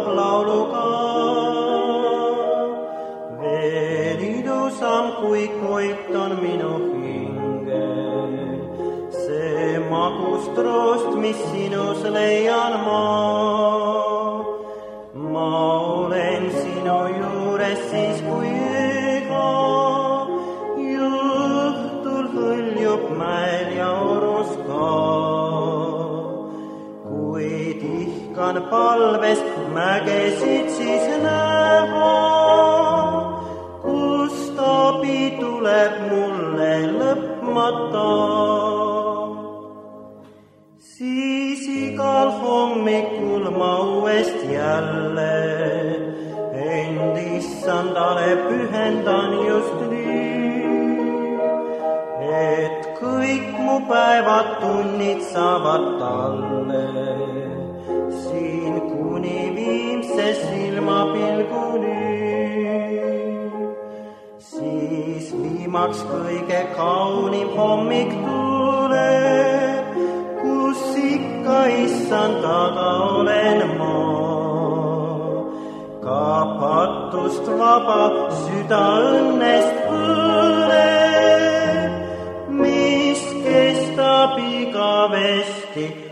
laulab lauluga. Veel ilusam kui koit on minu hingel, see magus troost, mis sinus leian ma. Ma olen sinu juures siis, kui ega õhtul hõljub mäel ja orus ka. Kuid ihkan palvest mägesid siis näha, kust abi tuleb mulle lõpmata. Siis igal hommikul ma uuest jälle end issandale pühendan just nii, et kõik mu päevad, tunnid saavad talle siin kuni viimse silmapilguni. Siis viimaks kõige kaunim hommik tuleb, kus ikka issand taga olen ma. Ka patust vaba süda õnnest põleb, mis kestab igavesti